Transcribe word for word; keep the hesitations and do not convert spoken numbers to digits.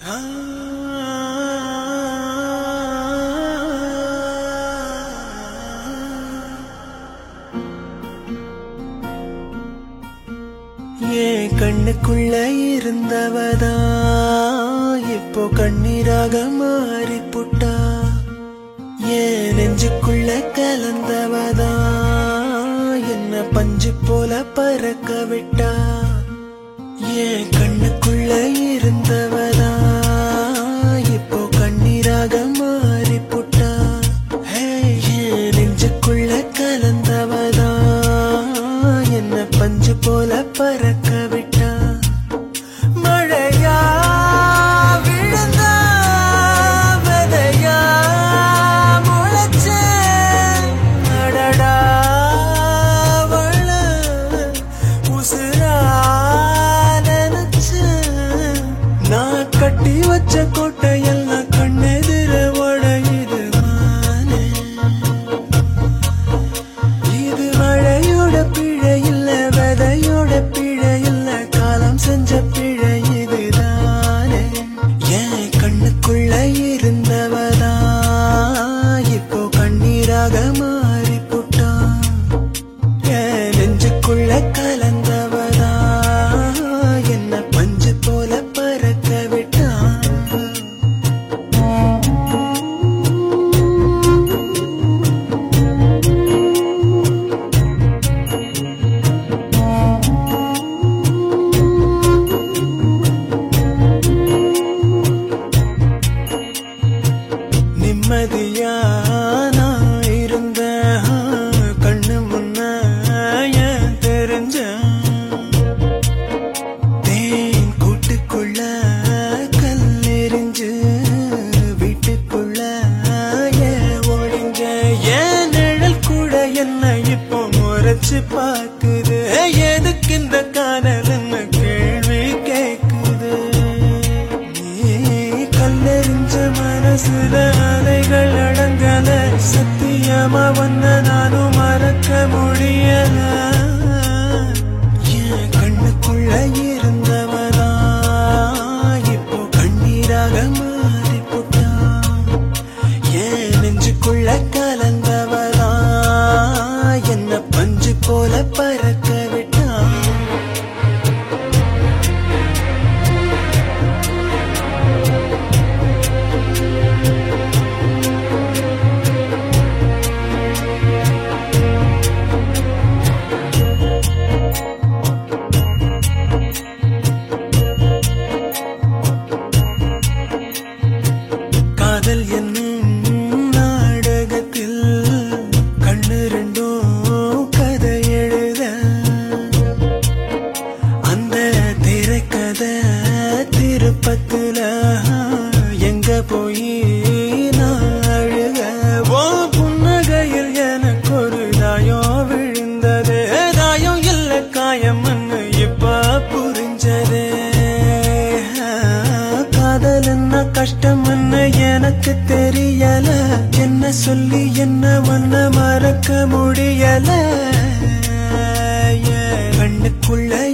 ஏன் கண்ணுக்குள்ள இருந்தவதா இப்போ கண்ணீராக மாறி புட்டா, ஏன் நெஞ்சுக்குள்ள கலந்தவதா என்ன பஞ்சு போல பறக்க விட்டா, ஏன் கண்ணுக்குள்ள இருந்தவதா இப்போ கண்ணீராக மாறி புட்டா, ஏன் நெஞ்சுக்குள்ள கலந்தவதா என்ன பஞ்சு போல பறக்க விட்டா. மழையா விழுந்த விதையா முளைச்ச அடடா வள உசுரா நினைச்ச, நான் கட்டி வச்ச கோட்டையெல்லாம் கண்ணெதிர உடையுது மானே. இது மழையோட பிழை இல்ல, விதையோட பிழை இல்ல, காலம் செஞ்ச பிழை இதுதானே. ஏன் கண்ணுக்குள்ள இருந்தவதா இப்போ கண்ணீராக மாறி புட்டா, ஏன் நெஞ்சுக்குள்ள கலந்தவதா என்ன பஞ்சு போல பறக்க விட்டா. நிம்மதியா நான் இருந்த கண்ணு முன்ன ஏன் தெரிஞ்ச, தேன் கூட்டுக்குள்ள கல்லெறிஞ்சு வீட்டுக்குள்ள ஏன் ஒழிஞ்ச, ஏன் நிழல் கூட என்ன இப்போ முறைச்சு பாக்குது, எதுக்கு இந்த காதல்னு கேள்வி கேக்குது. நீ கல்லெறிஞ்ச மனசுல அலைகள் அடங்கல, சத்தியமா வந்த நானும் மறக்க முடியல. என் கண்ணுக்குள்ள இருந்தவதா இப்போ கண்ணீராக மாறி புட்டா, என் நெஞ்சுக்குள்ள கலந்தவதா என்ன பஞ்சு போல பறக்க விட்டா. காதல் என்னும் நாடகத்தில் கண்ணு ரெண்டும் கதை எழுத, அந்த திரைக்கதை திருப்பத்துல எங்க போய் நான் அழுக, ஓ புன்னகையில் எனக்கு ஒரு தாயம் விழுந்தது, தாயம் இல்ல காயம்னு இப்ப புரிஞ்சது. காதல் என்ன கஷ்டம்னு எனக்கு தெரியல, என்ன சொல்லி என்ன ஒன்ன மறக்க முடியல. கண்ணுக்குள்ள